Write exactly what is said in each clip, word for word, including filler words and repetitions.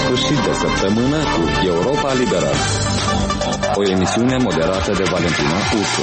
sfârșit de săptămână cu Europa Liberă, o emisiune moderată de Valentina Ursu.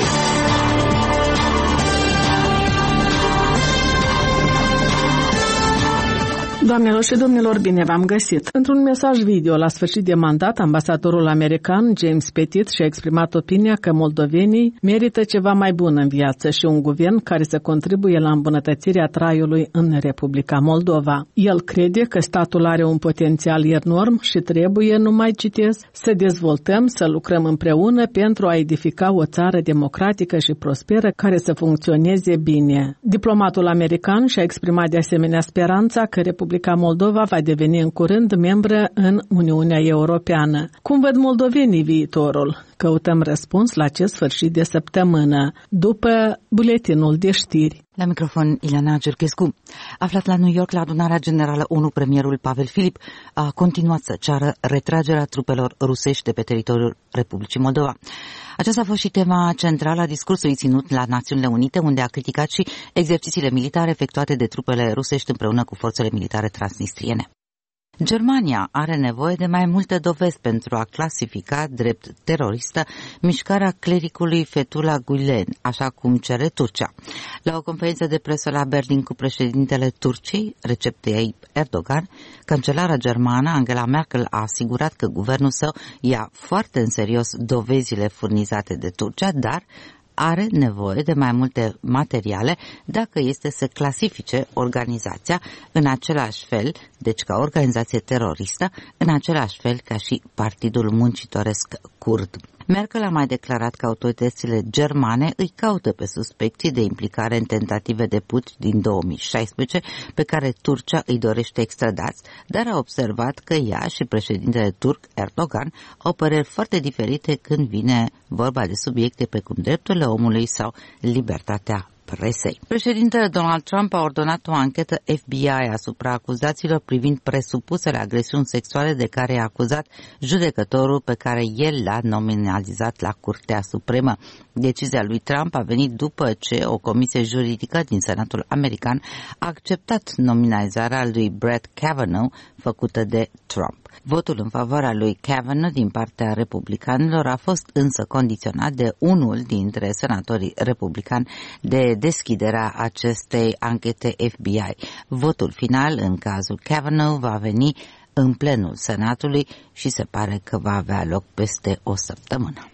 Doamnelor și domnilor, bine v-am găsit! Într-un mesaj video la sfârșit de mandat, ambasadorul american James Petit și-a exprimat opinia că moldovenii merită ceva mai bun în viață și un guvern care să contribuie la îmbunătățirea traiului în Republica Moldova. El crede că statul are un potențial enorm și trebuie, nu mai citez, să dezvoltăm, să lucrăm împreună pentru a edifica o țară democratică și prosperă care să funcționeze bine. Diplomatul american și-a exprimat de asemenea speranța că Republica Republica Moldova va deveni în curând membră în Uniunea Europeană. Cum văd moldovenii viitorul? Căutăm răspuns la acest sfârșit de săptămână, după buletinul de știri. La microfon, Ileana Cerchescu. Aflat la New York la adunarea generală ONU, premierul Pavel Filip a continuat să ceară retragerea trupelor rusești de pe teritoriul Republicii Moldova. Aceasta a fost și tema centrală a discursului ținut la Națiunile Unite, unde a criticat și exercițiile militare efectuate de trupele rusești împreună cu forțele militare transnistriene. Germania are nevoie de mai multe dovezi pentru a clasifica drept teroristă mișcarea clericului Fethullah Gülen, așa cum cere Turcia. La o conferință de presă la Berlin cu președintele Turciei, Recep Tayyip Erdogan, cancelara germană Angela Merkel a asigurat că guvernul său ia foarte în serios dovezile furnizate de Turcia, dar are nevoie de mai multe materiale dacă este să clasifice organizația în același fel, deci ca organizație teroristă, în același fel ca și Partidul Muncitoresc Kurd. Merkel a mai declarat că autoritățile germane îi caută pe suspecții de implicare în tentative de putsch din două mii șaisprezece pe care Turcia îi dorește extradați, dar a observat că ea și președintele turc Erdogan au păreri foarte diferite când vine vorba de subiecte precum drepturile omului sau libertatea presei. Președintele Donald Trump a ordonat o anchetă F B I asupra acuzațiilor privind presupusele agresiuni sexuale de care i-a acuzat judecătorul pe care el l-a nominalizat la Curtea Supremă. Decizia lui Trump a venit după ce o comisie juridică din Senatul American a acceptat nominalizarea lui Brett Kavanaugh făcută de Trump. Votul în favoarea lui Kavanaugh din partea republicanilor a fost însă condiționat de unul dintre senatorii republicani de deschiderea acestei anchete F B I. Votul final în cazul Kavanaugh va veni în plenul Senatului și se pare că va avea loc peste o săptămână.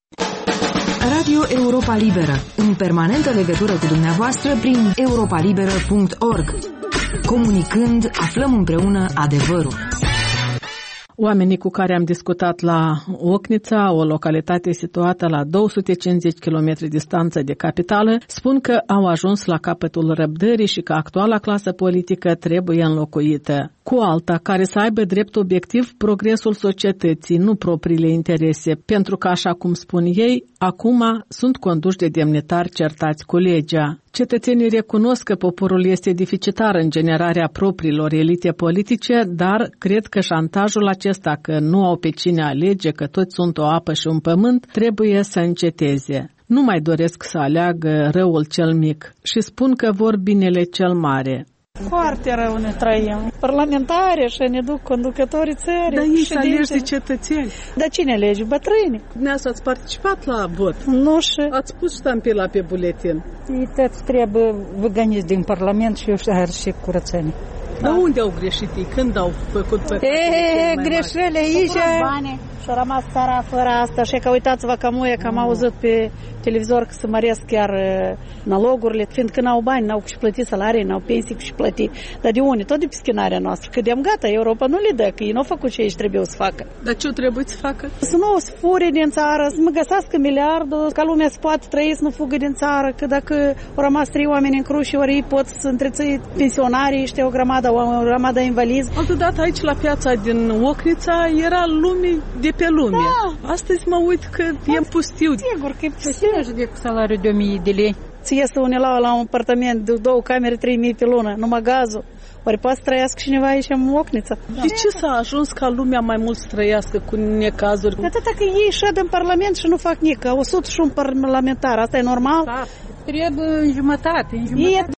Radio Europa Liberă, în permanentă legătură cu dumneavoastră prin europa liberă punct org. Comunicând, aflăm împreună adevărul. Oamenii cu care am discutat la Ocnița, o localitate situată la două sute cincizeci de kilometri distanță de capitală, spun că au ajuns la capătul răbdării și că actuala clasă politică trebuie înlocuită cu alta care să aibă drept obiectiv progresul societății, nu propriile interese, pentru că, așa cum spun ei, acum sunt conduși de demnitari certați cu legea. Cetățenii recunosc că poporul este deficitar în generarea propriilor elite politice, dar cred că șantajul acesta că nu au pe cine alege, că toți sunt o apă și un pământ, trebuie să înceteze. Nu mai doresc să aleagă răul cel mic și spun că vor binele cel mare. Foarte rău ne trăim. Parlamentari și ne duc conducătorii țării. Dar ei se alegi de cetățeni. Dar cine alege? Bătrâni. Dumneavoastră ați participat la vot? Nu și... Ați pus ștampila pe buletin? Ei toți trebuie văganiți din Parlament și eu și curățenii. Dar unde au greșit ei? Când au făcut pe E, greșele aici. Și a rămas țara fără asta. Și că uitați-vă că muie, că am auzit pe televizor că se măresc chiar nalogurile, fiindcă n-au bani, n-au și plătit salarii, n-au pensii și plăti. Dar de unde? Tot de pe schinarea noastră. Că de-am gata, Europa nu le dă, că ei nu au făcut ce ei trebuie să facă. Dar ce trebuie să facă? Să nu se fure din țară, să mă găsească miliardul, ca lumea să poată trăi, să nu fugă din țară, că dacă au rămas trei oameni în cruci, ori ei pot să întrețăi pensionarii, știu, o grămadă, o grămadă invalizi. Altădată aici la piața din Ocnița era lume de pe lume. Da. Astăzi mă uit că e pustiu. Sigur că e pustiu. Cine cu salariul de o mie de lei? Ți iese unelau la un apartament de două camere, trei mii pe lună, numai gazul. Ori poate să trăiască cineva aici în Ocnița. De ce s-a ajuns ca lumea mai mult să trăiască cu necazuri? Atâta că ei șed în Parlament și nu fac nic. Au o sută și un parlamentar. Asta e normal? Da. Trebuie în jumătate. În jumătate.